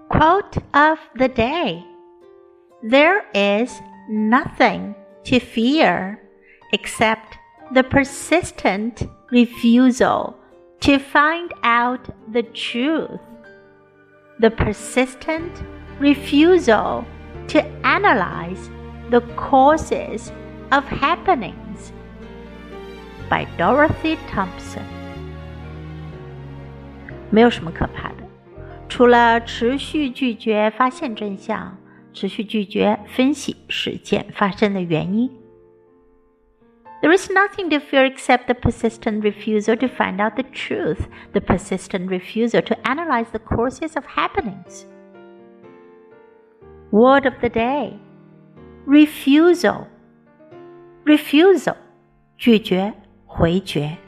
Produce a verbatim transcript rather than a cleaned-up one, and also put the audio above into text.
Quote of the day. There is nothing to fear except the persistent refusal to find out the truth. The persistent refusal to analyze the causes of happenings. By Dorothy Thompson. 没有什么可怕的，除了持续拒绝发现真相，持续拒绝分析事件发生的原因。There is nothing to fear except the persistent refusal to find out the truth, the persistent refusal to analyze the causes of happenings. Word of the day. Refusal. Refusal. 拒绝，回绝。